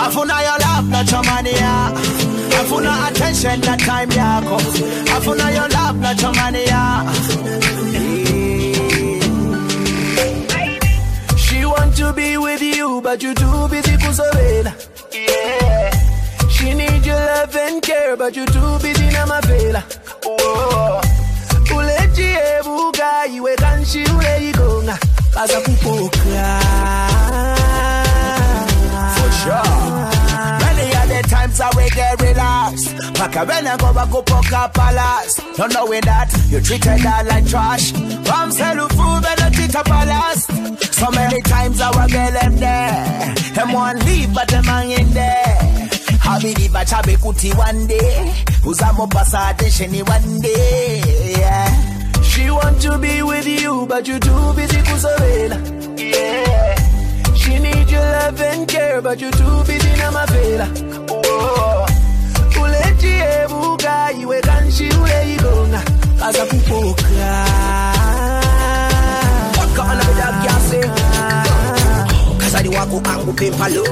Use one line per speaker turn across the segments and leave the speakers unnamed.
Afuna your love, not your money, yeah. Afuna attention, not time, yeah. Afuna your love, not your money, yeah. She want to be with you, but you too busy kusovela. Yeah. She need your love and care, but you too busy na mavela. Oh. Uleji ebuga, iwe kanshi ule igonga. Kaza kupoka. For sure. Many are the times I will get relaxed. Paka when I go back to Poka Palace. Don't know with that, you treated her like trash. From sell food and a treat a palace. So many times I will get left there. Them won't leave, but them hang in there. I believe I shall be kuti one day. Uzamo pasa attention one day. Yeah. She want to be with you, but you too busy kusovela. Yeah. She need your love and care, but you too busy na mavela. Oh. Uleji ebuga, iwe kanshi ule igonga. Kaza kupoka. Waka ana bida kiase. Kaza di wako angu pimpalo.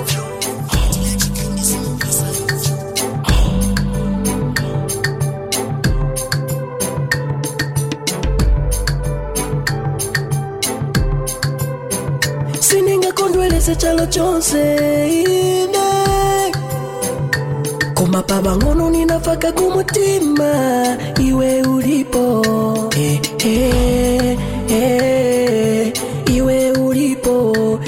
Sininga kondweleze chalo chonse ine Koma pabangono ninafaka kumutima Iwe ulipo Iwe ulipo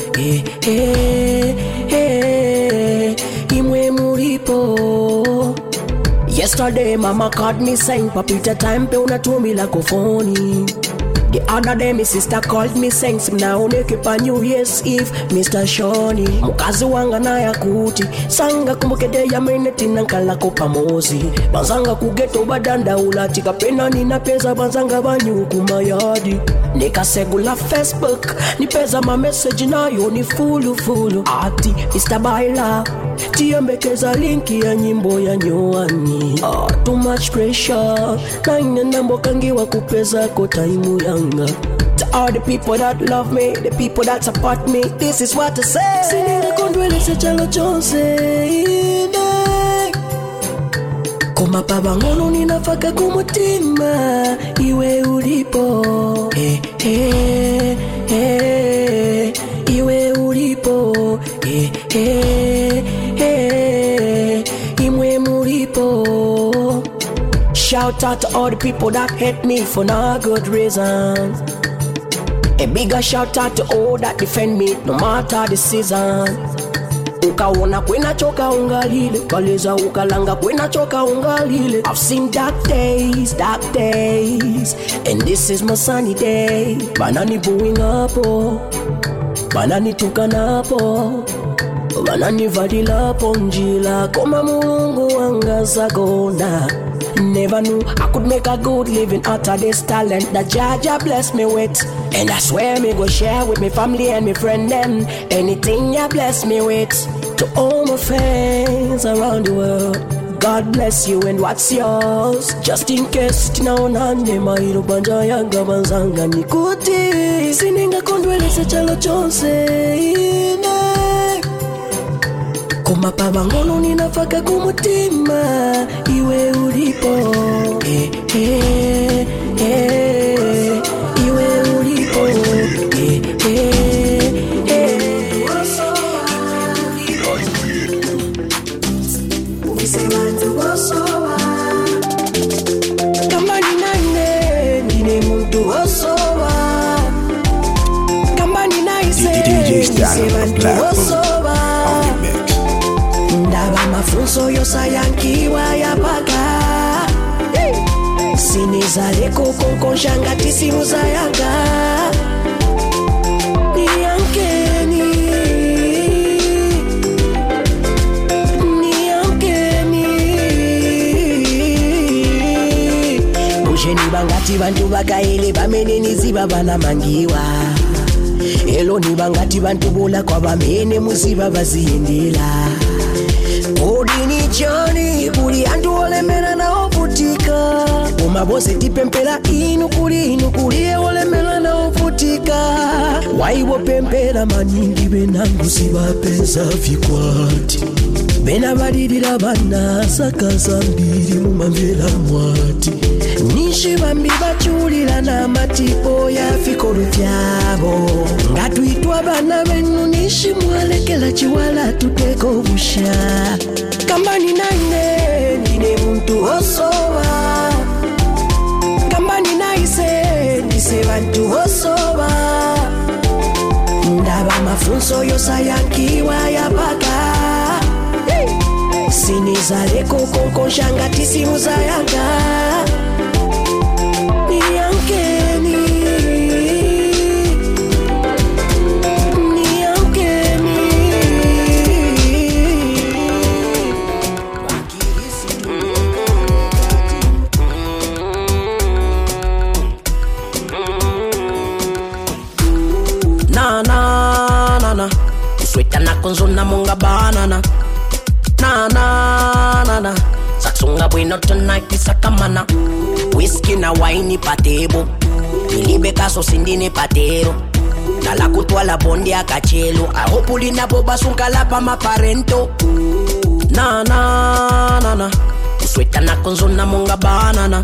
Imwe mulipo Yesterday mama called me saying Papita time pe unatumila kofoni. The other day my sister called me saying simnaoneke pa New Year's Eve Mr. Shoni mukazi wanga na ya kuti sanga kumbukede ya meneti nankala kopamozi banzanga kugeto badanda ulatika pena nina pesa banzanga banyu kumayadi nikasegula Facebook nipeza ma message nayo ni fulu ati Mr. Baila tiembekeza linki ya nyimbo ya nyoani too much pressure na ina nambo kangiwa kupeza ko time yanga. To all the people that love me, the people that support me, this is what I say. Sininga kondweleze chalo chonse ine Koma pabangono ninafaka kumutima Iwe ulipo Iwe ulipo Imwe mulipo. Shout out to all the people that hate me for no good reason. A bigger shout out to all that defend me no matter the season. Ukaona kwena choka ungalile Kaleza ukalanga kwena choka ungalile I've seen dark days And this is my sunny day. Banani booing up Banani tukanapo Banani vadila ponjila Koma mulungu wangaza gona. Never knew I could make a good living out of this talent that Jaja blessed me with. And I swear me go share with my family and my friend them anything you bless me with. To all my friends around the world, God bless you and what's yours. Just in case tinaonane mairo banja yanga banzanga nikuti. Sininga kondweleze chalo chonse ine Koma pabangono ninafaka kumutima Iwe ulipo Iwe ulipo Kamba ninaine Nine mtu osowa Kamba ninaise Nise bantu osowa Ndaba mafunzo yosayankiwa ya paka Sinizaleko konkonshanga tisimu za yanga Niyankeni Mujeni bangati bantu bakaele bamene niziba banamangiwa Elo ni bangati bantu bola kwa bamene muziba baziyendela Odini chani kuli antu olemera na ofutika Umabose tipempela inukuli olemera na ofutika Waiwo pempela maningi benangu siba pesa vikwati Bena badidira bana sakaza mbiri mu mambela mwati Nishi bambi bachulira na matipo ya fikolo vyabo Ngatuitwa bana benu nishi mwalekela chiwala tuteko busha Kambani naine nine muntu osoba Kambani naise nise bantu osoba Ndaba mafunzo yosayankiwa ya baka Sinizale koko shangati simuzayanga Niyankeni Na Usweta na konzona monga banana Na Saksunga bueno tonight isakamana Whiskey na wine patebo Nilibe kaso sindine patero Dala kutwa la bondi akachelo Ahopuli na boba sunkala pa maparento Na Usweta na konzona monga banana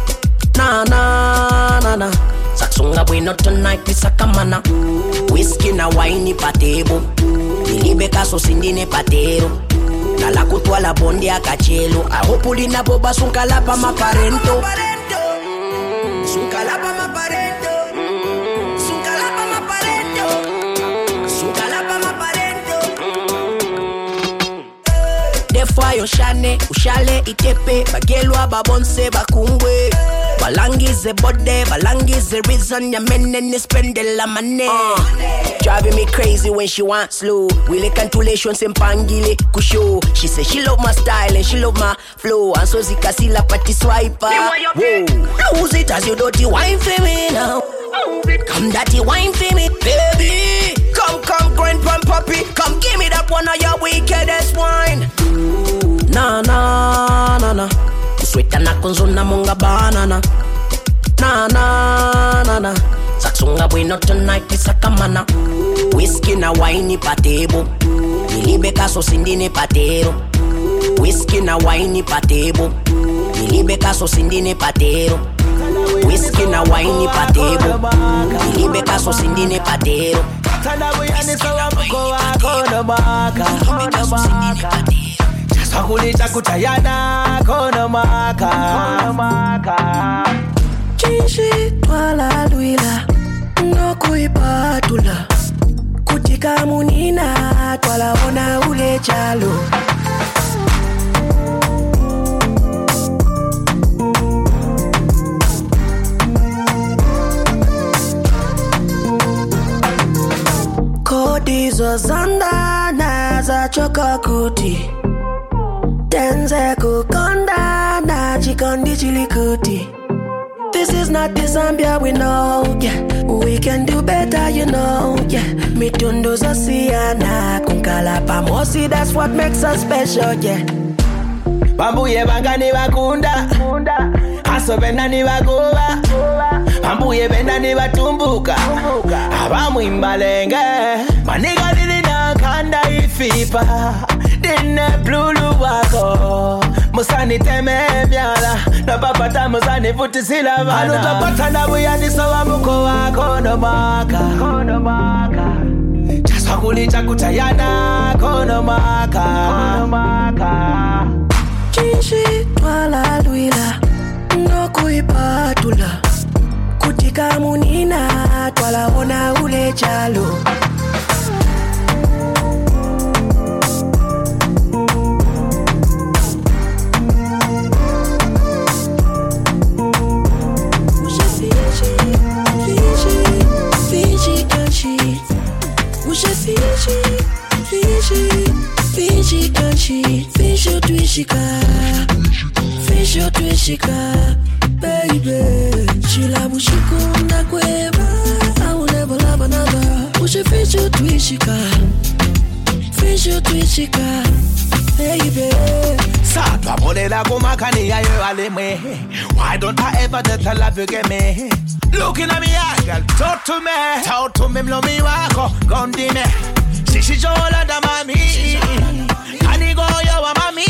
Na Saksunga bueno tonight isakamana Whiskey na wine patebo Nilibe kaso sindine patero Dala kutwa la bondi akachelo Ahopuli na boba sunkala pa maparento Sunkala pa maparento Sunkala pa maparento Sunkala pa maparento Defwa yo shane, ushale itepe Bagelwa babonse bakungwe Balangize bode, balangize reason ya menene spende la money Driving me crazy when she want slow Wile cantulation sempangile kusho She say she love my style and she love my flow And so zikasila pati swiper Whoa, lose it as you dirty wine for me now Come dirty wine for me baby Come grind pam puppy Come give me that one of your wickedest wine Na Usweta na konzona monga banana Na Saksunga bueno tonight isakamana Whiskey na wine patebo Nilibe kaso sindine patero Whiskey na wine patebo Nilibe kaso sindine patero Whiskey na wine patebo Nilibe kaso sindine patero
Tanda buyani sawa mko wako no maka Nilibe kaso sindine patero Sakulita kutayana kono maka
Chinshi twala luila Nokuipatula Kutika munina Twala ona ule chalo Kodi zo zanda Naza choka kuti Tenze kukonda Na chikondi chilikuti This is not the Zambia we know, yeah. We can do better, you know, yeah. Mitundo zosiana, kunkala pamosi, that's what makes us special, yeah.
Bambuye bangani bakunda, asobena ni bagoba. Bambuye benda ni batumbuka, abamu imbalenge. Maniga lili na kanda ifipa, dine blulu wako. Musani teme myala Na papata musani futi sila vana Anu tapata na buyani sawa muko wako no maka Chaswa kulita kutayana kono maka
Chinshi twala luila Nokuipatula Kutika munina Twala ona ule chalo Fiji kanchi, Fisho twishika, baby. Shila bushikunda kweba, I will never love another. Fisho twishika, baby.
Satwa bolela kumakani ya yo alemwe. Why don't I ever let I love you get me? Looking at me, girl, talk to me, mlomi wako, gondime. Shishi jola da mami. Panic go yo mommy.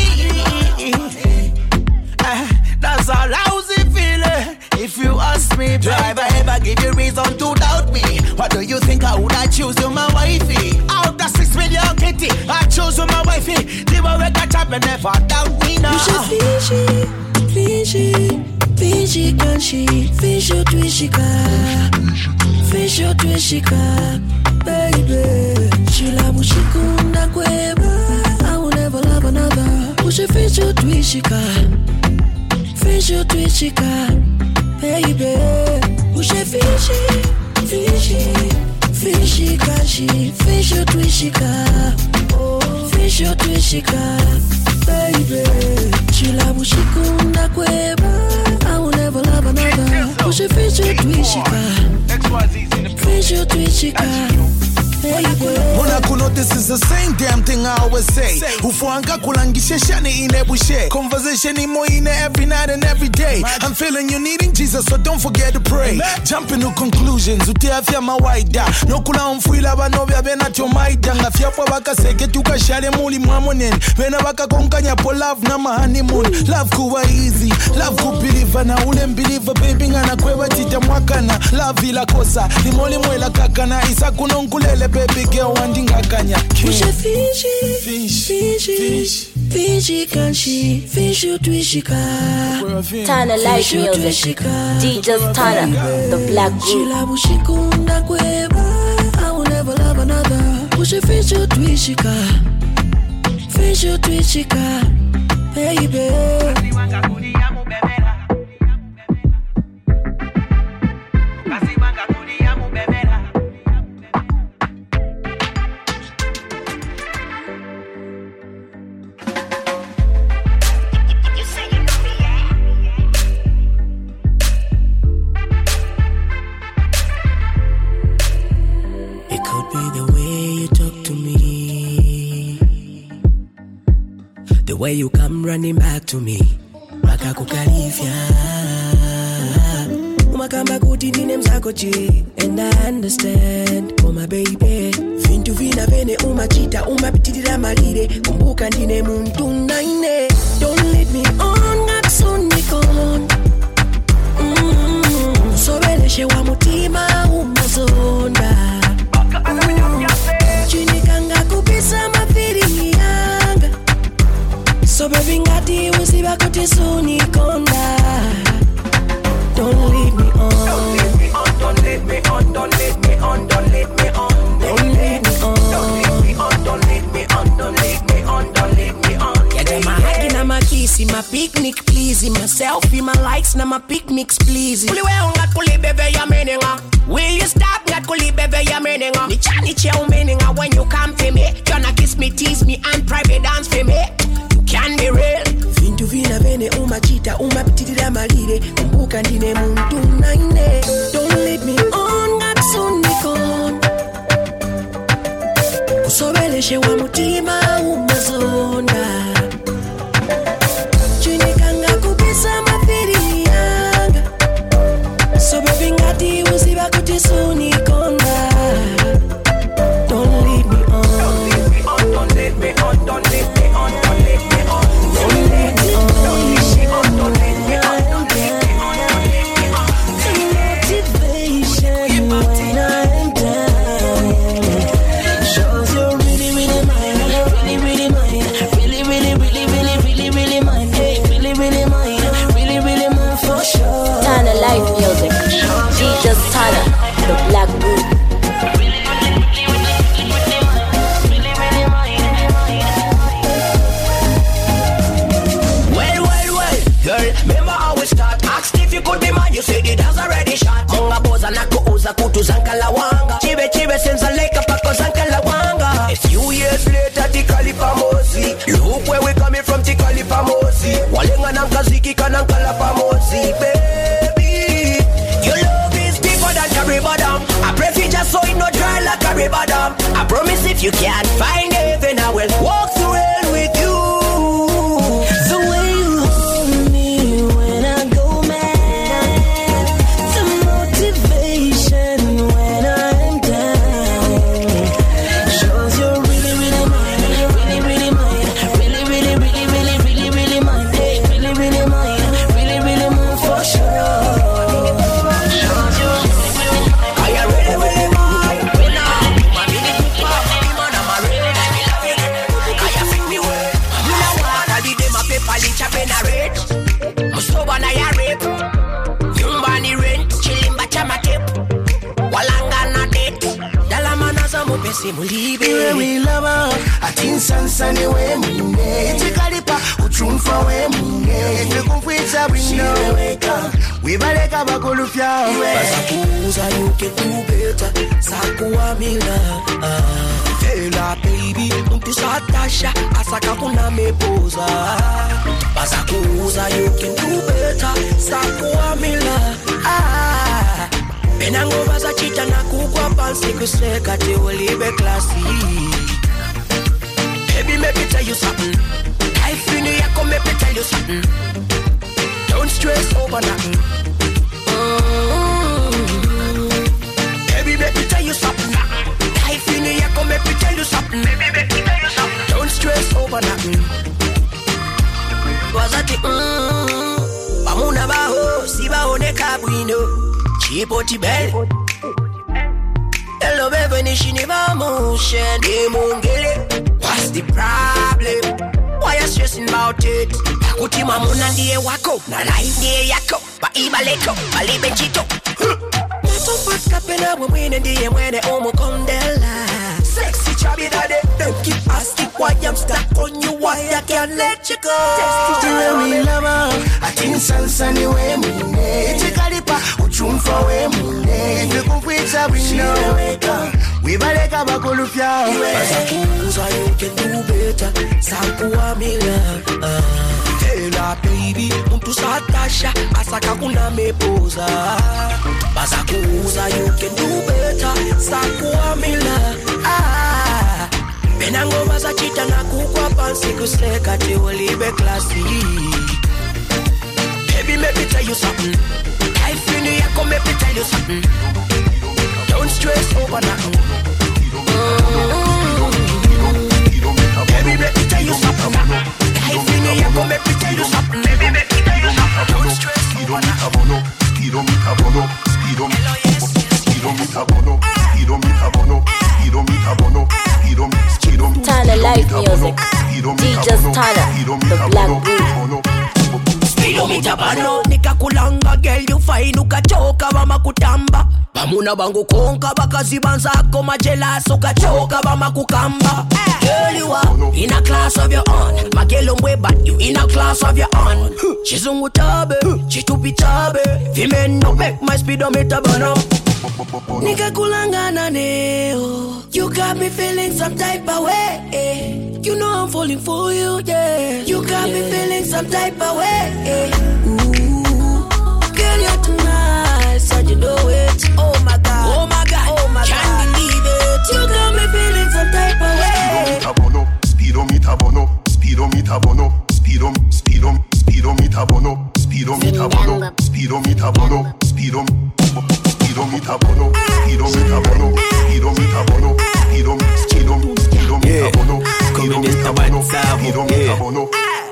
That's a lousy feeling. If you ask me, drive, I ever give you reason to doubt me. What do you think I would I choose you, my wifey? Out the 6 million kitty, I choose you, my wifey. The way we got up and never doubt me now.
You should Fiji, kanshi, Fisho twishika, baby. Shila mushikunda kweba, I will never love another. Pusha Fisho twishika, baby. Pusha Fiji, kanshi, Fisho twishika, baby. Shila mushikunda kweba, I will never love another. Push a Fisho twishika,
Mona kuno, this is the same damn thing I always say. Ufuanga kulangisha shani inebushe. Conversation imo ine every night and every day. I'm feeling you needing Jesus, so don't forget to pray. Jumping to conclusions, utiafia mawaida. No kula umfuila banovya bena chomaida. Ngafia po baka seke tuka shale muli mwamonen. Bena baka konkanya po love na ma honeymoon. Love kuwa easy, love kubelieve na ule mbelieve baby ngana kwewa tita mwakana. Love ila kosa, limoli mwela kakana. Isa kunonkulele baby girl wandinga kanya.
Pusha Fiji, kanshi, Fisho twishika.
Tana Life Music, DJ Tana, the Black Group.
Shila mushikunda kweba, I will never love another. Pusha Fisho twishika, baby. The way you come running back to me, Maka kukarifia Umakamba kuti nine mzako chi. And I understand, oh my baby. Vintu vina vene umachita, umapitirira malire. Kumbuka ndine muntu naine. Don't let me on, ngatsonikon. Sobeleshe wa mutima umazonda. Chinikanga kupisa mafiri yanga. So baby ngati usiba kuti sunikonda. Don't leave me on. Don't leave me on. Don't leave me on. Don't leave me on. Don't leave me on. Don't leave me on. Don't leave me on. Don't leave me on. Don't leave me on. Yeah, my hug na my kiss, my picnic please, my selfie, my likes na my picnics please. Uliwe ungat kulibebe ya meninga. Will you stop ngat kulibebe ya meninga? Ni chani che umeninga when you come to me. Gonna kiss me, tease me, and private dance for me. You can be real. Vintu vina vene umachita, umapitirira malire. Kumbuka ndine muntu naine. Don't leave me on, ngatsonikon. Kusobeleshe wa mutima umazonda. Chinikanga kupisa mafiri yanga. So baby ngati usiba kuti sunikonda. Don't leave me on. Don't leave me on. Don't leave me on. Don't leave me on. Don't leave me on. Don't leave me on. Don't leave me on. Don't leave me on. Don't leave me on. Don't leave me on. Motivation when I'm down. Shows you're really, really mine. Really, really mine. Really, really, really, really, really, really mine. Really, really mine. Really, really mine for sure.
Tana Life Music, DJ Tana, the Black Group.
Remember how we start? Asked if you could be mine, you said it has already shot. Monga boza na kuuza kutu zankala wanga. Chibe senza leka pako zankala wanga. A few years later, tikali pamozi. Look where we coming from, tikali pamozi. Walenga na mkaziki kanankala pamozi. Baby, your love is deeper than Caribadam. I pray for just so it no dry like Caribadam. I promise if you can't find heaven, I will walk through hell with you. simulibe.
Iwe we love atin sansani we mune. Itikalipa uchumfa we mune. Ifikumfwita wino weka. We baleka bakulufya.
Bazakuza you can do better. Sakuwa mila. Fela baby, mtu satasha asaka kuna mepoza. Bazakuza you can do better. Sakuwa mila. Benango baza chita na kukwa pansi kuseka te walibe klasi. Baby, make me tell you something. Life in here, come make me tell you something. Don't stress over nothing. Baby, make me tell you something. Life in here, come make me tell you something. Baby, make me tell you something. Don't stress over nothing. Wazati Pamuna baho, siba one kabwino. Chipoti belle. Hello baby, nishini vamo shende mungele. What's the problem? Why you stressing about it? Kutima muna ndiye wako, na life ndiye yako. Baiba leko, balibe chito. Matopaka pena mwene ndiye mwene omukondela. Sexy chubby daddy, don't keep asking why I'm stuck on you, why I can't let you go.
Iwe we love atin sansani we mune. Itikalipa uchumfa we mune. Ifikumfwita wino weka. We baleka bakulufya.
Bazakuza you can do better. Sakuwa mila. Fela baby, mtu satasha asaka kuna mepoza. Bazakuza you can do better. Sakuwa mila. Benango baza chita na kukwa pansi kuseka te walibe klasi. Baby, make me tell you something. Life in here, come make me tell you something. Don't stress over nothing. Baby, make me tell you something. Life in here, come make me tell you something. Baby, make me tell you something. Don't stress over nothing.
Tana live music. DJ Tana, the Black Bull.
Speedometer bano, nikakulanga girl you fine ukachoka bama kutamba. Bamuna bangu konka bakazibanza ko majelas ukachoka bama kukamba. Girl you are in a class of your own. Magelo mwe but you in a class of your own. Chizungu tabe, chitupi tabe. Vimen no make my speedometer bano. Nikakulanga na neo. You got me feeling some type of way. You know I'm falling for you, yeah. You got me feeling some type of way. Ooh, girl, you're too nice, and you know it. Oh my God, oh my God, oh my God, can't believe it. You got me feeling some type of way.
Speedometer bono, speedometer bono, speedometer bono, speedometer bono, speedometer bono, speedometer bono, speedometer bono, speedometer bono, speedometer bono, speedometer bono.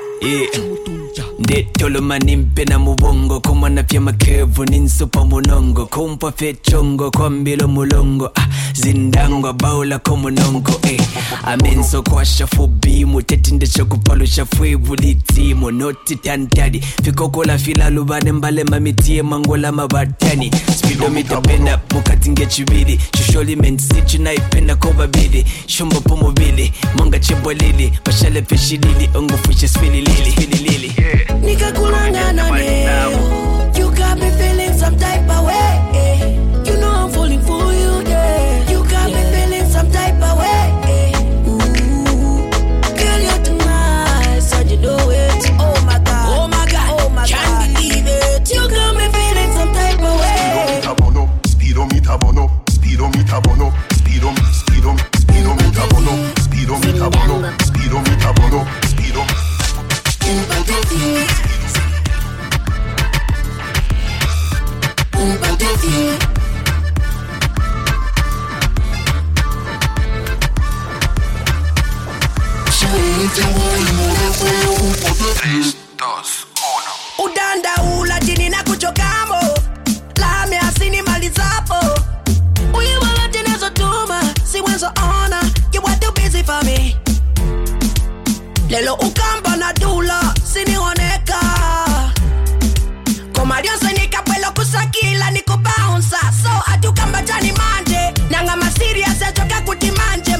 Ndetolo manimpe na mubongo kumana pya makevu ninsupa munongo kumpa fechongo kwa mbilo mulongo zindangwa baula komunongo amenso kwa shafubi muteti ndesho kupalo shafwevu litimo noti tantadi fikokola fila lubane mbale mamitie mangola mabatani speedometer penda mukati ngechibidi shusholi mensichu na ipenda koba bidi shumbo pomo bili monga chebo lili bashale peshi lili ongo fushe spili lili
Nikakulanga na neo. You got me feeling some type of way. You know I'm falling for you, yeah. You got me feeling some type of way. Ooh, girl, you're too nice, and you know it. Oh my God, oh my God, oh my God, can't believe it. You got me feeling some type of way.
Speedometer bono, speedometer bono, speedometer bono, speedometer bono, speedometer bono,
Udanda ula jini na kuchokamo. Lame asini malizapo. Uye wala tenezo tuma. Si wenzo ona. You are too busy for me. Lelo ukamba na dula. Sini oneka. Komarionse nika pwelo kusakila. Niko bouncer. So atukamba jani manje. Nanga masiri ya sechoka kutimanje.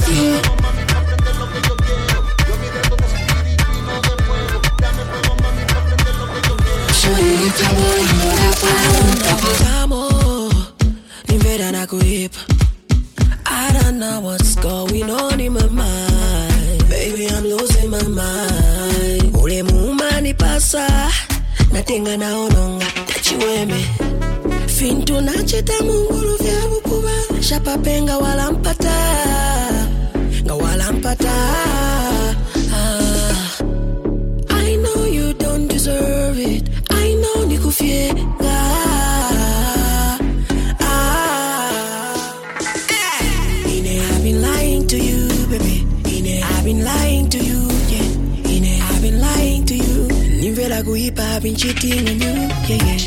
I don't know what's going on in my mind. Baby, I'm losing my mind. Ule muumani pasa natenga naononga tachiweme fintu nacheta mungulu vya bukuba shapapenga walampata nga walampata. I know you don't deserve it. I know nikufienga. I've been lying to you, baby. I've been lying to you, yeah. I've been lying to you. Nivela kuipa, I've been cheating on you, yeah, yeah.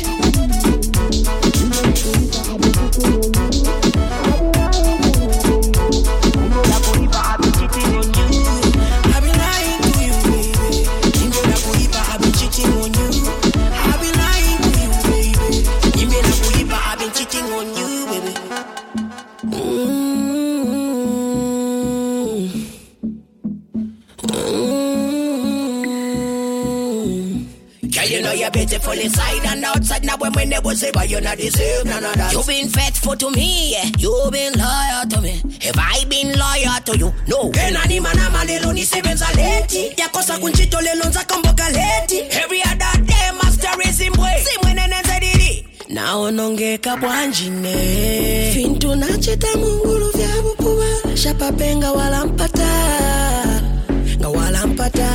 You're beautiful inside and outside. Now when never say but you're not deserve none of that. You've been faithful to me, yeah. You've been loyal to me. Have I been loyal to you? No. Kenani manama lelo ni sevenza leti. Yakosa kunchito lelo nza kamboka leti. Every other day master raising boy. Simwene nenze didi. Naonongeka bwanjine. Fintu nacheta mungulu vya bukuba. Shapapenga walampata. Nga walampata.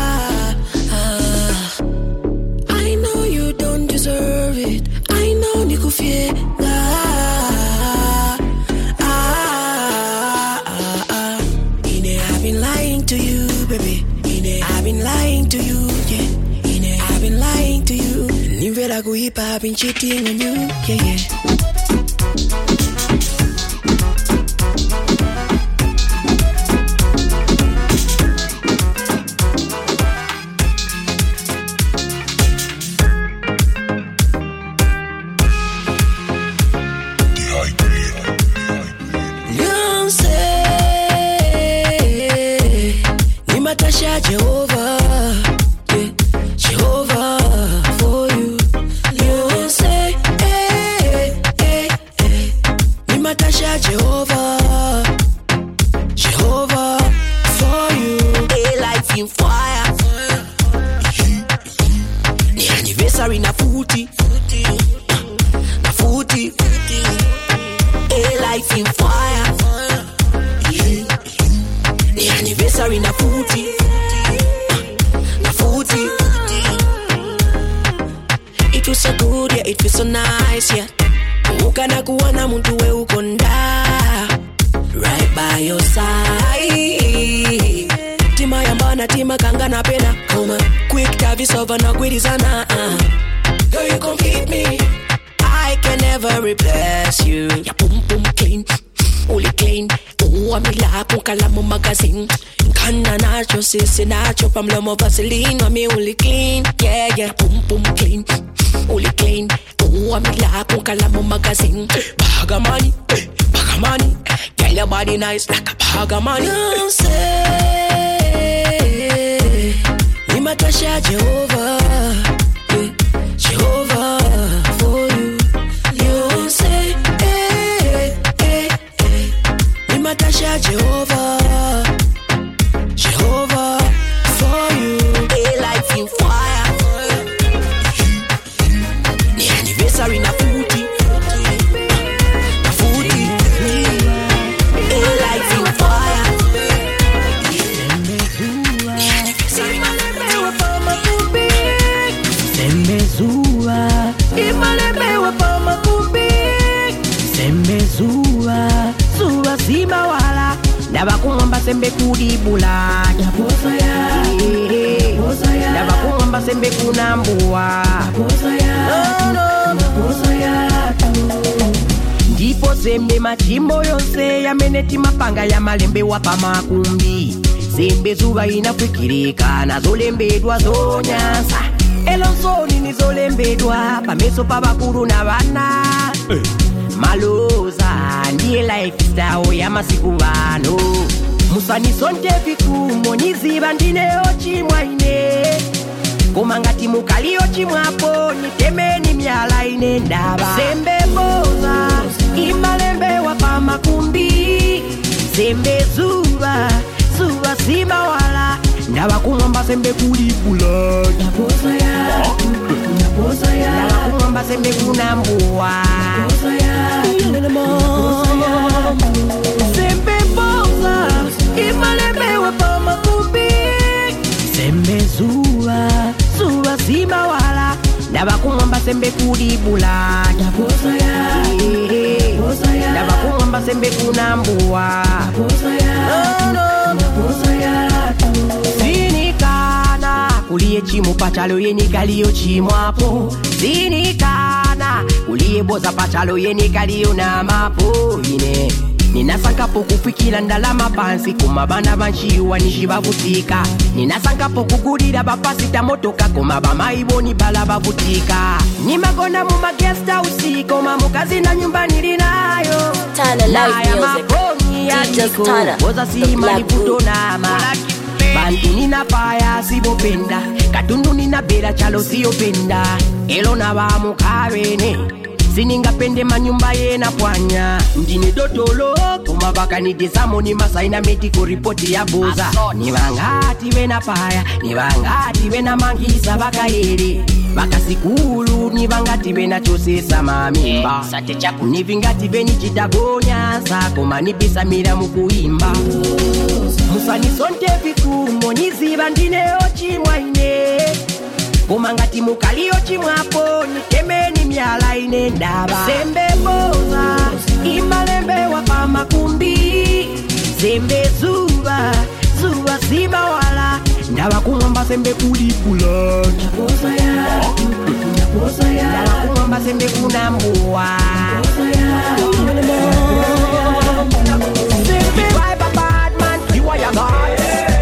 I know you don't deserve it. I know nikufienga. I've been lying to you, baby. I've been lying to you, yeah. I've been lying to you. Nivela kuipa, I've been cheating on you, yeah, yeah. Jehovah, yeah, Jehovah for you. You say, hey, hey, hey. Nimatasha Jehovah, Jehovah for you. Hey, life in fire. The anniversary na footy, na footy. Hey, life in fire. The anniversary na footy. It was so good, yeah, it was so nice, yeah. Ukana kuwana muntu we ukonda right by your side. Tima yambana, tima kangana pena. Come on, quick tavis over na kwidizana. Girl, you complete me. I can never replace you. Ya pum pum clean, uli clean. Amila kung kalamu magazine. Kana nacho, sisi nacho. Pamlomo Vaseline, mami uli clean. Yeah, yeah, pum pum clean. Uli clean, amila kung kalamu magazine. Bagamani, bagamani. Girl, your body nice like a bagamani. You say, Nimatasha Jehovah, yeah, Jehovah for you. You say, hey, hey, hey. Nimatasha Jehovah, Jehovah for you. Hey, life in fire. Sorry, na footy, na footy. Hey, life in fire. Imalemewa pa makubi, semezua. Imalemewa pa makubi, semezua. Zua zima wala, daba kuomba sembe kudibula. Japosa ya, daba kuomba sembe kunambua. Japosa ya, no. Ndipo zembe machimbo yonse ya meneti mapanga ya malembe wapa makumbi. Zembe zuba inafikirika na zolembedwa zonyansa. Elonsoni ni zolembedwa pameso pabakuru na bana. Maloza ndiye lifestyle ya masiku bano. Musani sonte vikumo niziba ndine ochimwa ine Kumangati mukali ochimwa po nitemeni myala ine ndaba Sembe boza imalembe wapa makumbi Sembe zuba sima wala ndaba kumwamba sembe kulipula Naposa ya ndaba kumwamba sembe kunambua Naposa ya Sembe boza imalembe wapa makumbi Sembe zuba sima wala ndaba kumwamba sembe kulipula Naposa ya ndaba kumwamba sembe kunambua Naposa ya Sinikana kuliye chimu pachalo yenikaliyo chimwapo Sinikana kuliye boza pachalo yenikaliyo na mapo ine Ninasankapo kufikila ndalama pansi kumabana banshiwa nishibavutika Ninasankapo kugurira bapasita motoka kumabama iboni bala bavutika Nimagona mu guest house koma mukazi na nyumba nilinayo
Tana live music DJ Tana
Boza sima niputo nama Bantu nina paya sibopenda Katundu nina bela chalo siopenda Elo na ba mukabene Sininga pende manyumba yena pwanya Mjini dotolo kumabaka ni desamo ni masaina metiko ripoti ya boza Ni bangati wena paya Ni bangati wena mangisa baka yere Baka sikulu ni bangati wena chosesa mamimba Ni vingati veni chitagonya Sakoma ni bisa mira mukuimba Musani sonte vikumo niziba ndine ochimwa ine Kumangati mukali ochimwapo nitemeni myala ine ndaba Sembe boza imalembe wapa makumbi Sembe zuba sima wala ndaba kumwamba sembe kulipula Naposa ya ndaba kumwamba sembe kunambua Sembe drive a bad man you are your God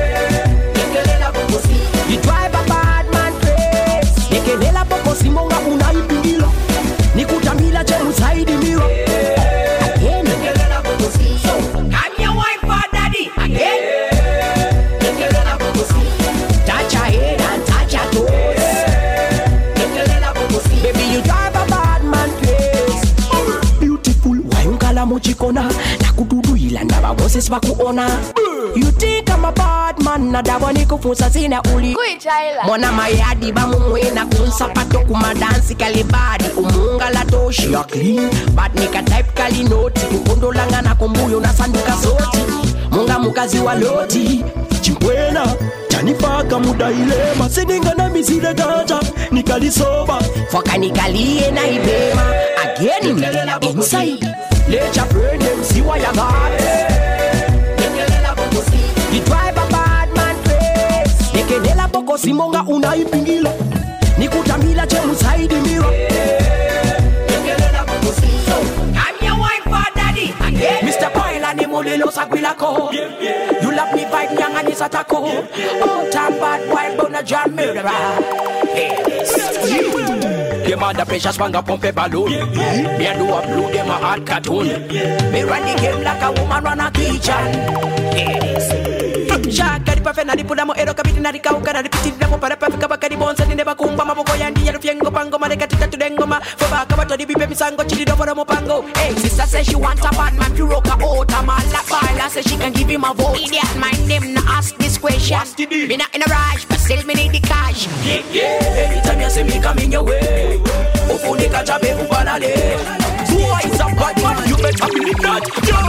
You drive a bad man Nekelela poko simonga unaipingila Nikutamila chemu saidi mira Again Nekelela poko si I'm your wife for daddy Again Nekelela poko si Touch your head and touch your toes Nekelela poko si Baby you drive a bad man place Beautiful Wayunkala mochikona Nakududu ilanda baboses bakuona You think I'm a bad man Nadawa nikufunsa zina uli Mwana mayadi ba mumwena kunsapato kumadansi kalibadi Umunga la toshi ya clean Bad nika type kalinoti Kukondolanga na kumbuyo na sanduka zoti Munga mukazi wa loti Chimpwena Chanifaka muda ilema Seninga na mizile ganja Nikalisoba Foka nikalie na ibema Again inside Let your friend them see what you got You drive a bad man place Nekenela poko simonga unaipingila Nikutamila chemu saidi mira Nekenela poko si I'm your wife for daddy Again Mr. Paila ni molelo sakwila ko You love me vibe nyanga ni satako All time bad boy bona jam murderer Them under pressure spanga pump a balloon Me and do a blue them a hard cartoon Me run the game like a woman run a kitchen Shaka di pafena di pula mo ero kabiti na di kauka na di pitit na mo para pafika baka di bonsa di neba kumba maboko yandi ya rufiengo pango mareka tita tudengoma Foba kabato di bipe misango chidi do for mo pango Hey sister says she wants a bad man to rock a ota man like Bala says she can give him a vote Idiot mind them na ask this question Me not in a rush but still me need the cash Yeah anytime you see me coming your way Ufundi kachabe ubanale Who is a bad man you better believe that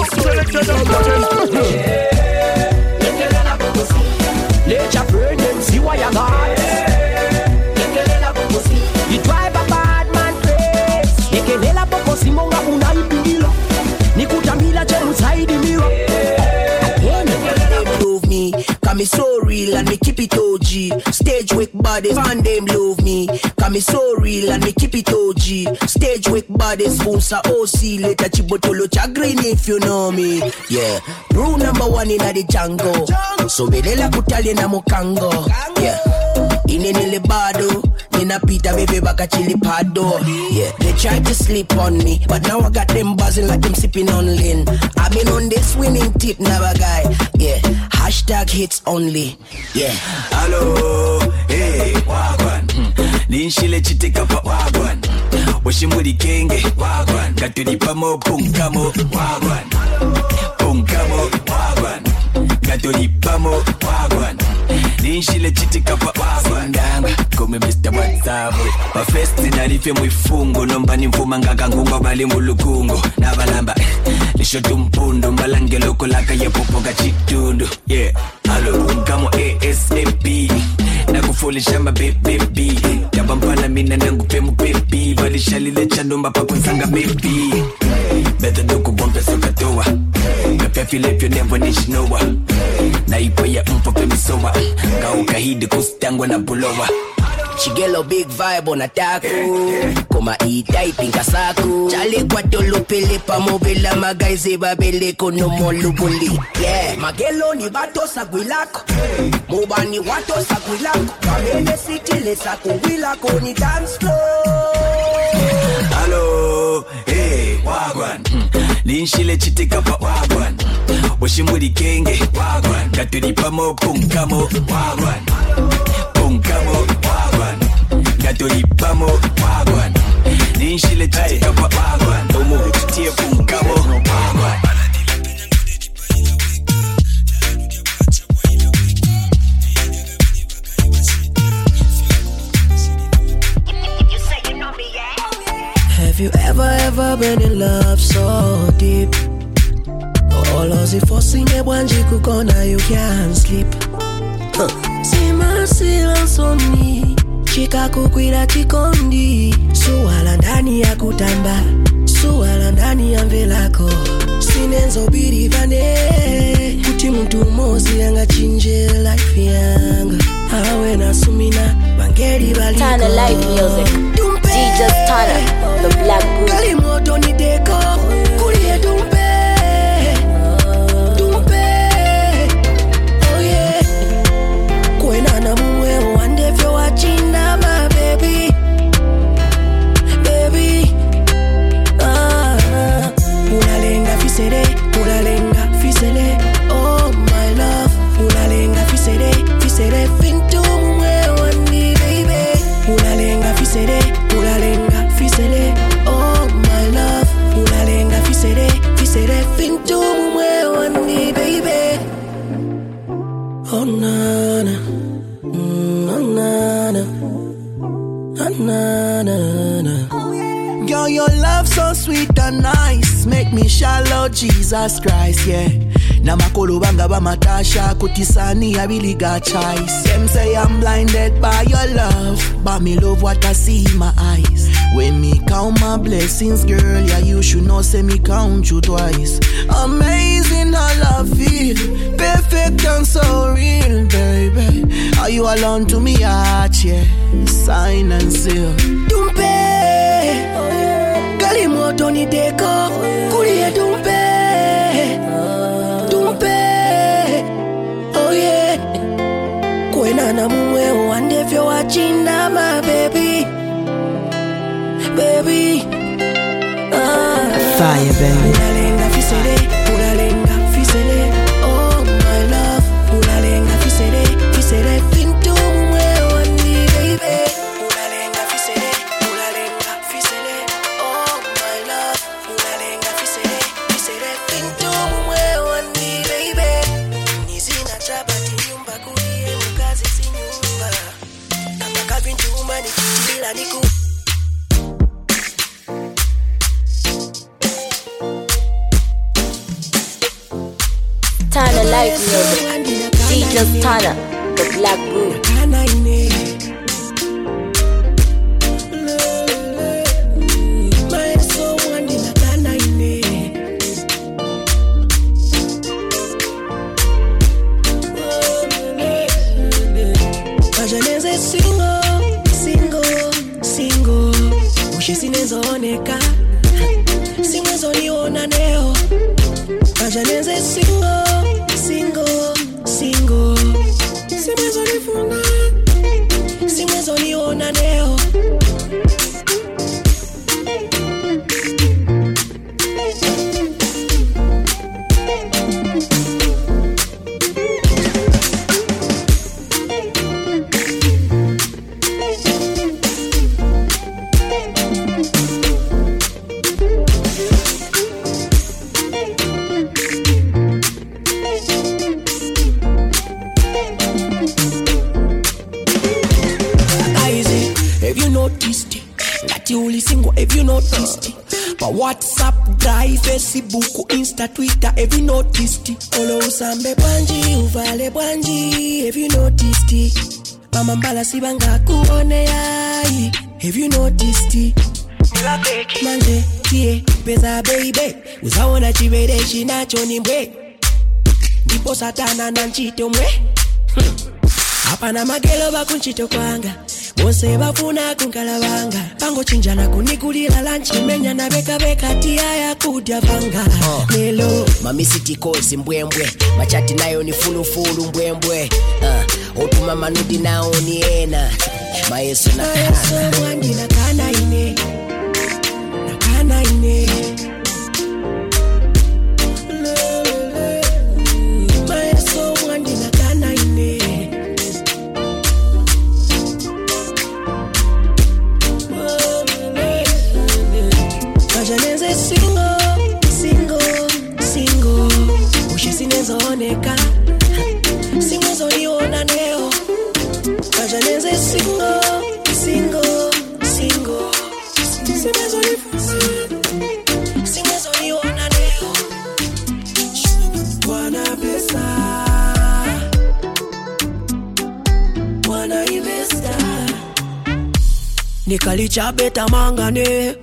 Let your friend them see what you got You drive a bad man place Nekelela poko simonga unaipingila Nikutamila chemu saidi mira Again They love me Cause me so real and me keep it OG Stage wake bodies man them love me Cause me so real and me keep it OG Stage wake bodies sponsor OC Later chibotolo chagrin if you know me Yeah Rule number one in the jungle So belela kutali na mukango Yeah Inenele bado Nina pita bebe baka chili pado Yeah They tried to sleep on me But now I got them buzzing like them sipping on lean I've been on this winning tip never guy Yeah Hashtag hits only. Yeah.
Hello, hey, wagwan. Ninshile chitika pa wagwan. Washimuri kenge, wagwan. Gaturi pamo, punkamo, wagwan. Punkamo, wagwan. Gaturi pamo, wagwan. Ninshile chitika pa wagwan. Ndanga, kome Mr. WhatsApp. Pa festi narife mwifungo. Nomba nimfuma ngaka ngumba bali mulukungo. Nabalamba, lishotu mpundo. Mbalange loko laka ye popoga chitundu. Yeah, hello, punkamo ASAP. Nakufolisha baby. Yabampana mina nangupe mupepi. Valishalile chandomba pakunsanga maybe. Better doku bombe sokatoa. Kapia Philip never nishinowa. Na ipo ya mpope misowa. Kauka hidi kustangwa na bulowa.
Chigelo big vibe on ataku. Koma typing kasaku. Chale kwa tolo pele pa mobile magaize babele kono molubuli. Yeah, magelo ni bato sagwilako. Mobani wato sagwilako. Kamele city le sakuwilako ni dance floor.
Hello, hey, wagwan. Ninshile chitika pa wagwan. Washimuri kenge, wagwan. Gaturi pamo, punkamo, wagwan. Punkamo, wagwan. Gaturi pamo, wagwan. Ninshile chitika pa wagwan. Tomo kutie punkamo, wagwan.
Have you ever been in love so deep? All of the forcing a wanji kukona you can't sleep. Sima silence on me. Chika kukwira chikondi. Suwala ndani ya kutamba. Suwala ndani ya mvelako. Sinenzo biri vane. Kuti mtu mozi yanga chinje life yanga. Hawe na sumina. Bangeri baliko.
Tana live music. DJ Tana, the Black Book.
Kali moto ni deko. Kulie dumpe. Oh yeah. Kwena na muwe wande vyo wachina my baby. Baby. Unalenga fisere. Oh my love. Unalenga fisere. Fintu muwe wandi baby. Unalenga fisere. Oh my love. Unalenga fisere. Fintu muwe wandi baby. Oh nana. Oh nana. Oh nana.
Girl, your love so sweet and nice. Make me shallow, Jesus Christ, yeah. Namakolo banga ba matasha kutisani I really got choice. Them say I'm blinded by your love, but me love what I see in my eyes. When me count my blessings, girl, yeah, you should know say me count you twice. Amazing how love feel, perfect and so real, baby. Are you alone to me heart, yeah? Sign and seal.
Dumpe. Kali moto ni deko. Kulie dumpe. Oh yeah. Kwena na muwe wande vyo wachina my baby.
Fire, baby.
Unalenga fisere. Oh my love. Unalenga fisere. Fintu muwe wandi baby. Unalenga fisere. Oh my love. Unalenga fisere. Fintu muwe wandi baby. Nizina chabati nyumba kulie mkazi si nyumba. Kama kavintu umani kitila niku.
Tana live music. DJ Tana, the Black Book.
Single. Ushe sinezoneka. Sinezoniona neo. Kajaneze single. Simezonifuna. Simezoniona neo. Have you noticed it? But WhatsApp, drive, Facebook, Insta, Twitter, have you noticed it? Olo usambe bwanji, uvale bwanji, have you noticed it? Mama mbala sibanga kuone yai, have you noticed it? Manje, tie, pesa baby, uzaona chibere chinacho ni mbwe. Ndipo satana na nchito mwe. Hapa na magelo bakunchito kwanga. Bose bafuna kunkalabanga. Pango chinjana kunikulila lanchi. Menya na beka tia ya kudya vanga. Hello, mami city calls mbwembwe. Machati nayo ni fulu mbwembwe. Otuma manudi nao ni ena. Maeso na kana. Maeso mwandi na kana ine. Na kana ine. Maeso mwandi na kana ine. Kajaneze single Ushe sinezooneka Singozo niona neo Kajaneze single Singozo niona neo Wana pesa Wana investa Nikalicha beta mangane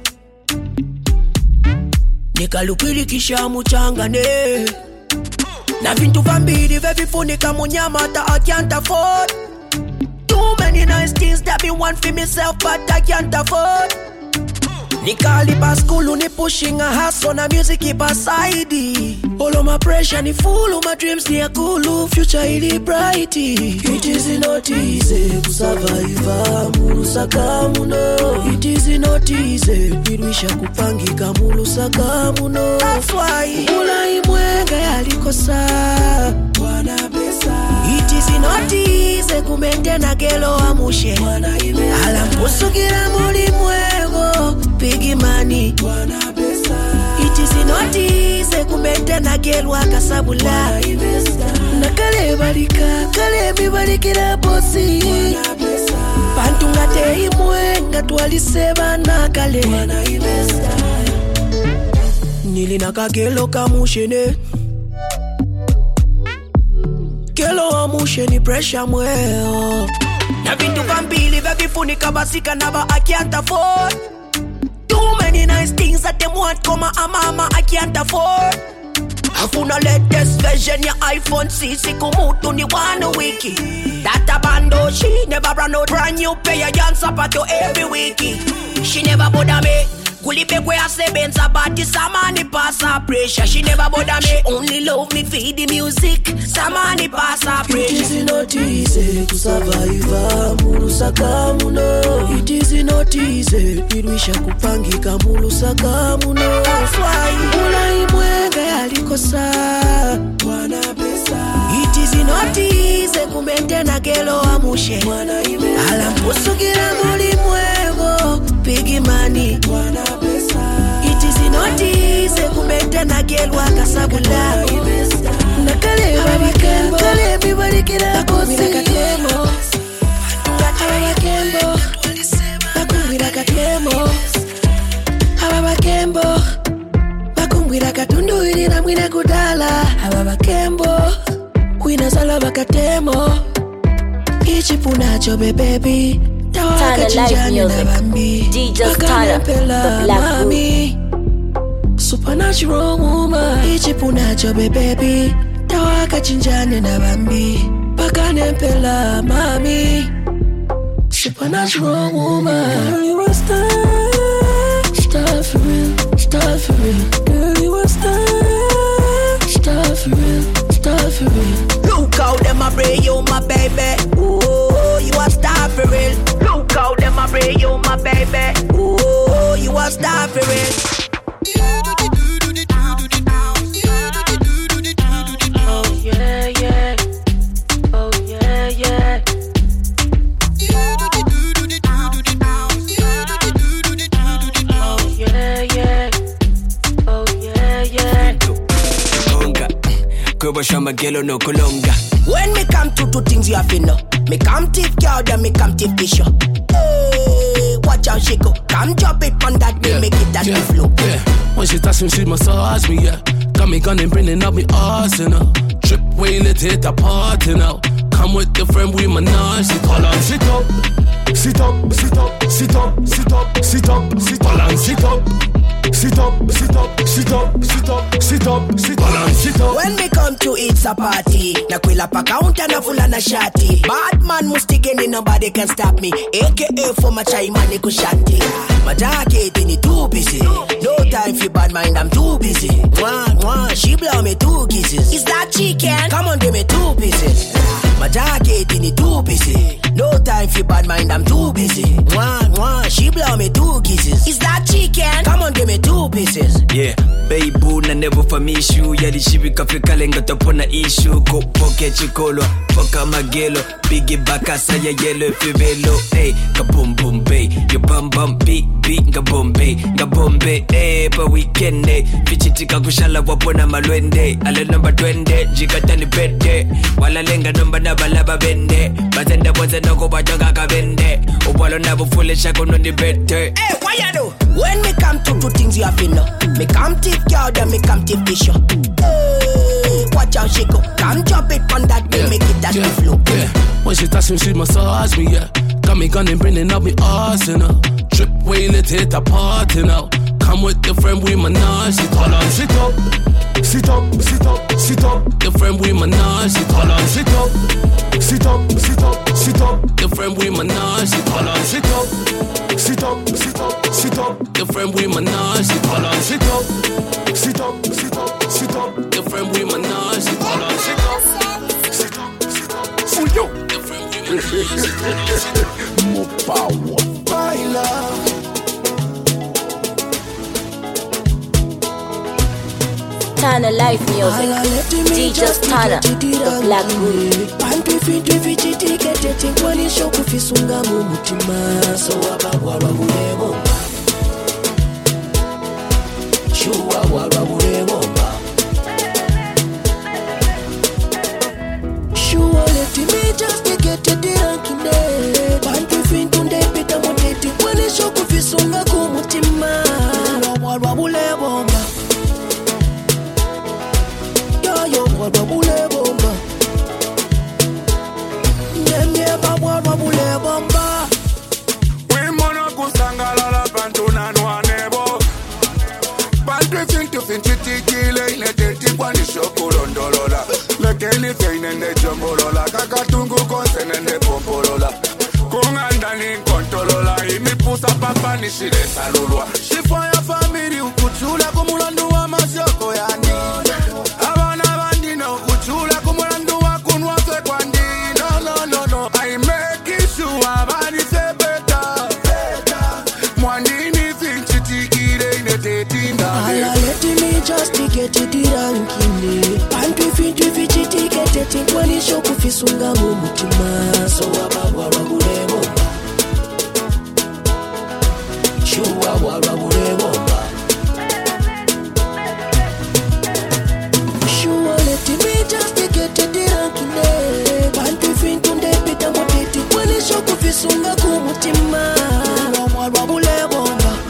Nikalupili kisha muchangane Na vintu vambiri vevifunika munyama ta I can't afford. Too many nice things that be want for myself but I can't afford. Nikali pa school ni pushing a hustle na music keep aside. All of my pressure ni full of my dreams ni akulu future ili bright. It is not easy to survive mulu sakamuno. It is not easy birwisha kupangika mulu sakamuno. That's why ula imwenga yalikosa wana pesa. It is not easy kumentena gelo amushe ala mpusukira muli mwevo big money wana pesa. It is not easy kumentena gelo akasabula na kale bibalikira bosi wana pesa. Bantu ngate imwenga twaliseba na kale wana pesa. Nilina kagelo kamushene Kelo amushe ni pressure mweo. Na vintu vambili vevifunika basika naba I can't afford. Too many nice things that them want koma mama I can't afford. Afuna latest version ya iPhone CC kumutu ni 1 wiki. Data bando she never run out. Brand new pay a dance up to every wiki. She never bother me. Kulipe kwe asebenza bati samani pasa pressure. She never bother me. Only love me feed the music. Samani pasa pressure. It is not easy to survive mulu sakamuno. It is not easy birwisha kupangika mulu sakamuno. That's why ula imwenga yalikosa wana pesa. It is not easy kumentena gelo amushe ala mpusukira muli mwevo big money wana pesa. It is not easy kumentena gelo akasabula na kale bibalikira bosi kakemo kakemo bakumbira kakemo abakembo bakumbira katundu ilira mwina kudala abakembo Queen sala bakatemo Ichipunacho baby
Tana Live Music DJ Tana The Black Group
Supernatural woman Ichipunacho baby Tawaka chinjane na bambi Pakane pela mami Supernatural woman Girl you a star for real Girl you a star for real Look how them a bray you my baby. Ooh, you a star for real. Look how them a bray you my baby. Ooh, you a star for real. Oh yeah yeah. Oh yeah yeah. Oh yeah yeah. Oh yeah yeah.
Kuba shama gelo no kulonga.
When me come to two things you have to know. Me come thief girl, then me come thief fisher. Hey, what watch how she go. Come drop it on that way, make it that flow.
Yeah, when she touch me, she massage me, yeah. Got me gunning, bringing up me arsenal. Trip way, let's hit the party now. Come with your friend, we menage. Hold on, sit up, sit up, sit up, sit up, sit up, sit up, sit up. Hold on, sit up. Sit up, sit up, sit up, sit up, sit up, sit up, sit up.
When we come to it's a party, na kwila pa counter na full na shati. Bad man must again, nobody can stop me. AKA for my chai money kushanti. My jacket in it too busy. No time for bad mind, I'm too busy. Mwah, she blow me 2 kisses. Is that chicken? Come on, give me 2 pieces. My jacket in it too busy. No time for bad mind, I'm too busy. Mwah, she blow me 2 kisses. Is that chicken? Come on, give me 2 pieces.
Yeah, baby na never for me issue. Yali shibika fika lenga topona issue. Go poke chikolo, poka magelo. Biggie baka saya yellow fibelo. Hey, kaboom boom bay. You bum bum beat ngabombe. Hey, pa weekend day. Fichitika kushala wapona malwende. Ale number 20, jikatani pete. Wala lenga number na balaba bende. Bazenda wazenda ko bajoga kabende. Upalo na bufulisha kono ni bete.
Hey, why you do? When me come to 2 things you have to know. Me come tip girl, then me come tip fish. Hey, watch how she go. Come drop it on that way, make it that flow.
Yeah, when she touch me, she massage me, yeah. Got me gunning, bringing up me arsenal. Trip way, let's hit the party now. Come with your friend, we menage. Hold on, sit up, sit up, sit up, sit up. Your friend, we menage. Hold on, sit up, sit up, sit up, sit up. Your friend, we menage. Hold on, sit up, sit up, sit up, sit up. Your friend, we menage. Hold on, sit up, sit up, sit up, sit up. Your friend, we menage. Hold on, sit up, sit up, sit up, sit up. Your friend, we menage.
More power, baila.
Tana Life Music, DJ Tana, the Black Root.
Pantu fintu vichiti keteti kwani shoku fisunga mu mutima. So wababwa mulebo. Shuwa wabulebo. Shuwa let me just get it dirankine. Pantu fintu ndepita moteti kwani shoku fisunga ku mutima. Wabulebo. Yo wabule bomba. Nemye wabule bomba.
We mono kusangala la pantu na nwanebo. Pantu fintu tikile ile teti kwani shokulondolola. Lekeli feinende jombolola. Kakatungu konsenende pompolola. Kungandani kontolola. Imipusa papa nishile salulwa. Shifo ya famili ukuchula kumulandu wa masyoko yani.
Just to get it dirankine. Pantu fintu vichiti keteti kwani shoku fisunga mu mutima. So wababwa wabulebo. Shuwa wabulebo. Shuwa let me just to get it dirankine. Pantu fintu ndepita moteti kwani shoku fisunga ku mutima. Wabulebo.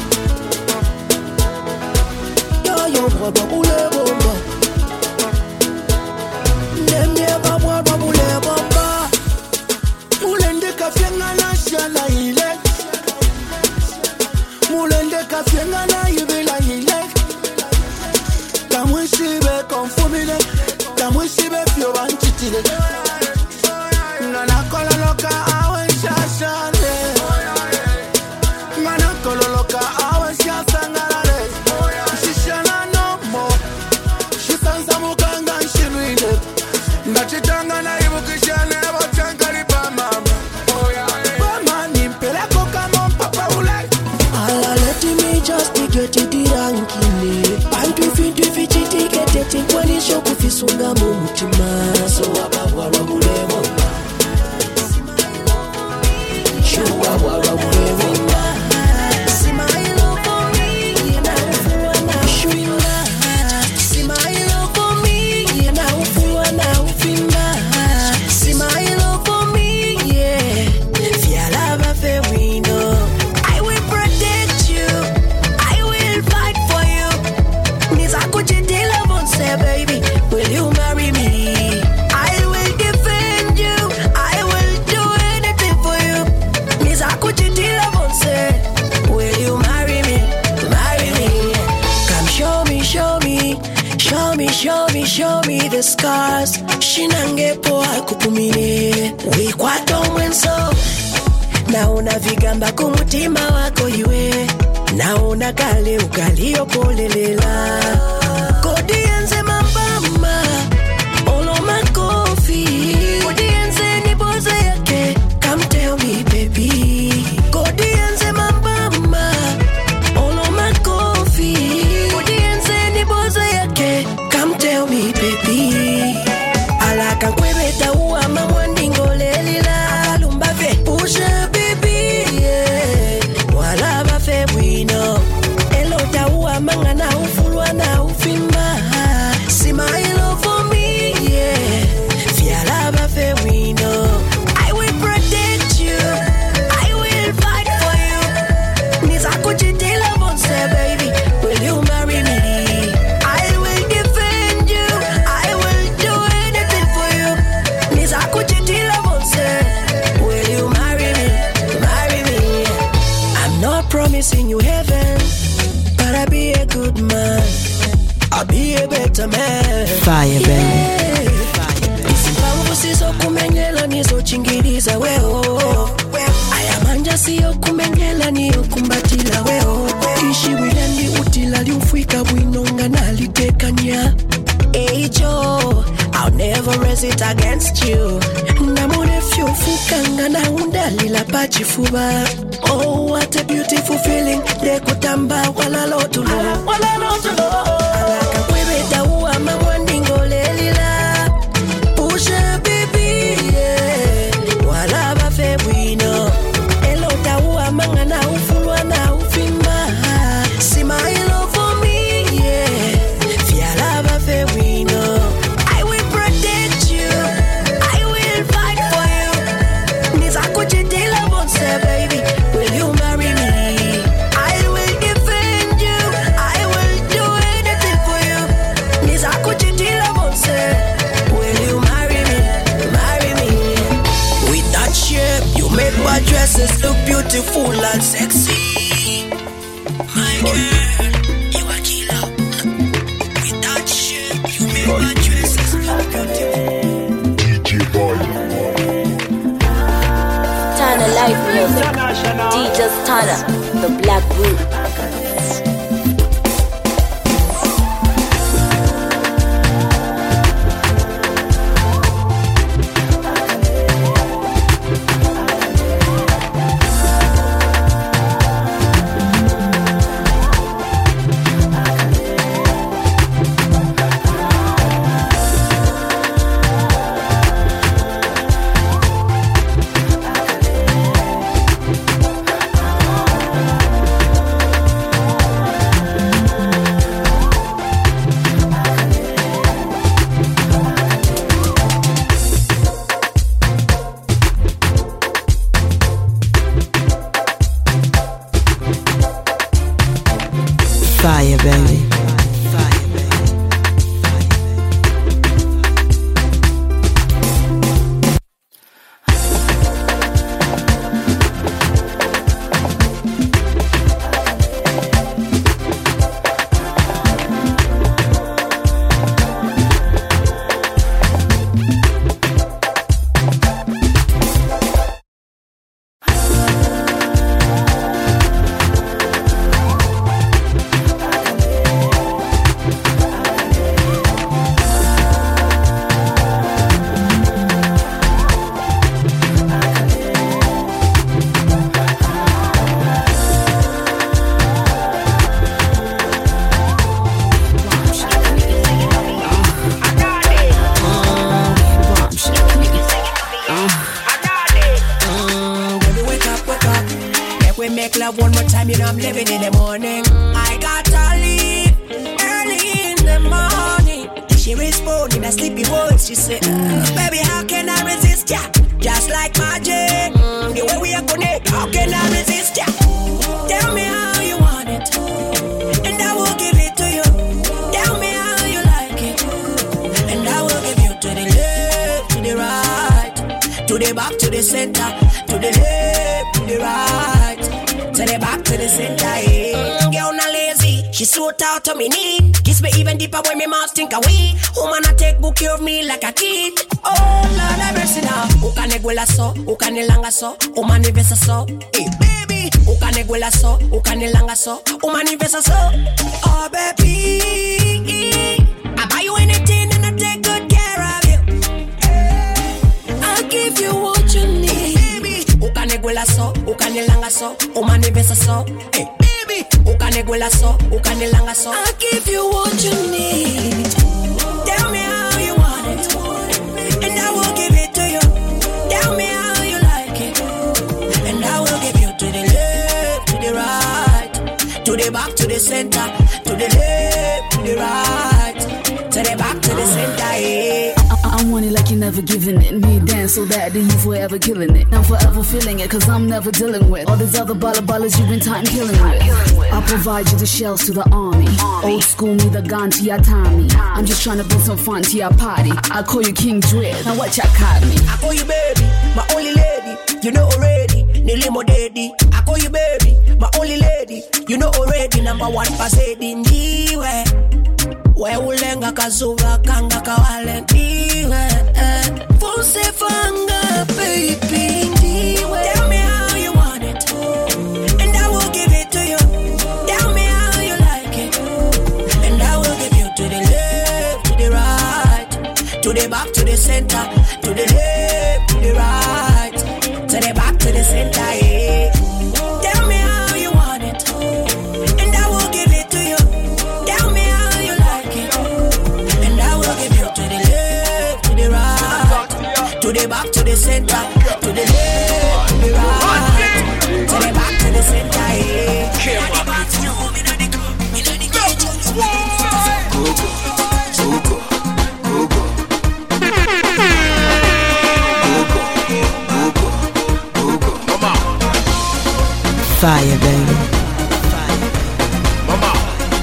Wabule bomba. Nemye wabule bomba. Mulende kafyenga na shala ile. Mulende kafyenga na ibila ile. Kamwishibe konfumile. Kamwishibe fyo banchitile. Ngana kololoka awe shashale. Ngana kololoka awe shasangale. Nachitanga na ibukishane bachangari pa mama. Mama nimpela koka mon papa ule. Ala let me just get it dirankine. Pantu fintu vichiti keteti kwani shoku fisunga mu mutima. So wababwa wabulebo. Shuwa wabulebo. the scars shinangepo akupumine wikwato mwenso naona vigamba kumutima wako iwe naona kale ukalio polelela kodienze mambama olo makofi kodienze ni boze yake come tell me baby kodienze mambama olo makofi kodienze ni boze yake come tell me baby alaka kwebeta uwa mamwandingo lelila lumbave pushe baby yeah. wala bafe bwino elota uwa mangana ufulwa na ufimba smile for me yeah. fiala bafe bwino I will protect you I will fight for you niza kuchitila bonse baby will you marry me I will defend you I will do anything for you niza kuchitila bonse will you marry me I'm not promising you heaven but I'll be a good man I'll be a better man
Fire baby
Isimpamu siso kumenyela nizo chingiriza weo Ayamanja siyo kumenyela niyo kumbatila weo Ishi wilandi utila liufwika winonga na litekanya Ejo, I'll never resist against you Namone fyofukanga na undali la pachifuba Oh, what a beautiful feeling Dekutamba wala lotulo Alaka kwebeta uwa mamwandingo lelila Pusha baby, yeah Wala bafe bwino Elota uwa mangana ufulwa na ufimba Smile for me, yeah Fiala bafe bwino I will protect you I will fight for you Niza kuchitila bonse baby Will you marry me? I will defend you I will do anything for you Niza kuchitila bonse Will you marry me? Marry me With that shape you make my dresses look beautiful and sexy My girl, you a killer With that shape you make my dresses look beautiful
DJ Boy.
Tana Life Music. DJ Tana, the Black Root.
Fire baby
make love one more time, you know I'm living in the morning. I gotta leave early in the morning. She responded in sleepy voice. She said, baby, how can I resist ya? Just like magic, the way we are connected. How can I resist ya? Tell me how you want it, and I will give it to you. Tell me how you like it, and I will give you to the left, to the right, to the back, to the center, to the left, to the right, to the back, to the center. Yeah. Girl, not lazy. She sort out to me need. Kiss me even deeper when me mouth think away. Woman I take good care of me like a kid. Oh Lord have mercy now. Ukanegwela so, ukanelanga so, umanivesa so. Hey baby, ukanegwela so, ukanelanga so, umanivesa so. Oh baby, I buy you anything and I take good care of you. I'll give you what you need. Baby, ukanegwela so, ukanelanga so, umanivesa so. Hey baby, ukanegwela so, ukanelanga so. I'll give you what you need. Tell me how you want it, and I will give it to you. Tell me how you like it, and I will give you to the left, to the right, to the back, to the center, to the left, to the right, to the back, to the center. Yeah.
I want it like you never giving it. Me dance so bad that you forever killing it. I'm forever feeling it, cause I'm never dealing with all these other ballas you've been time killing with. I'll provide you the shells to the army. Old school me the gun to your Tommy. I'm just trying to bring some fun to your party. I call you King Dread, now what y'all call me?
I call you baby, my only lady. You know already, Nilimo daddy. I call you baby, my only lady. You know already, number one pasedi ndiwe. We ulenga kazuva kanga kawale ndiwe. Fuse fanga baby ndiwe. Tell me how you want it, and I will give it to you. Tell me how you like it, and I will give you to the left, to the right, to the back, to the center, to the left, to the right, to the back, to the center. Yeah. Tell me how you want it, and I will give it to you. Tell me how you like it, and I will give you to the left, to the right, to the back, to the center, to the left, to the right, to the back, to the center. Yeah.
Fire, baby.
Mama.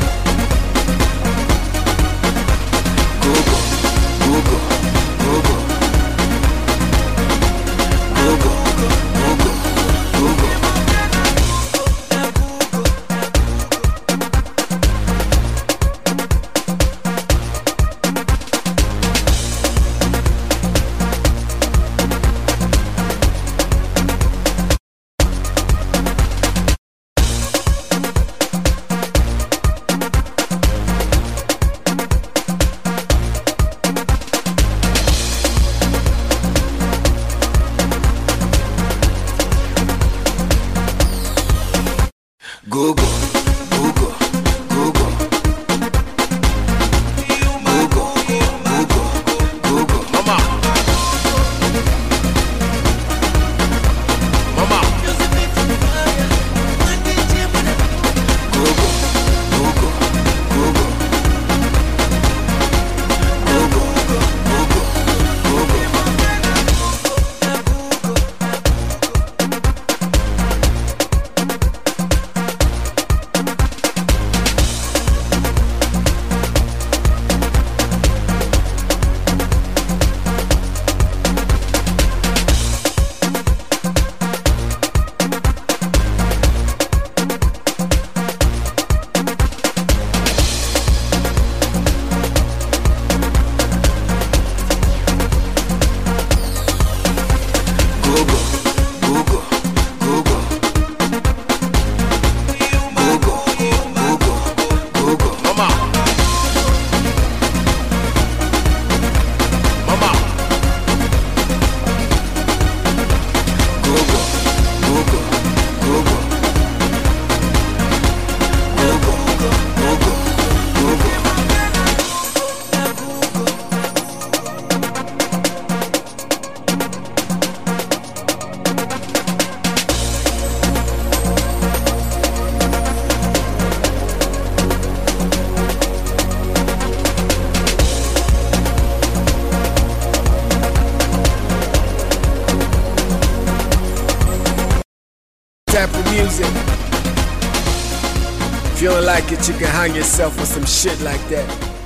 Type of music. Feeling like it, you can hang yourself with some shit like that.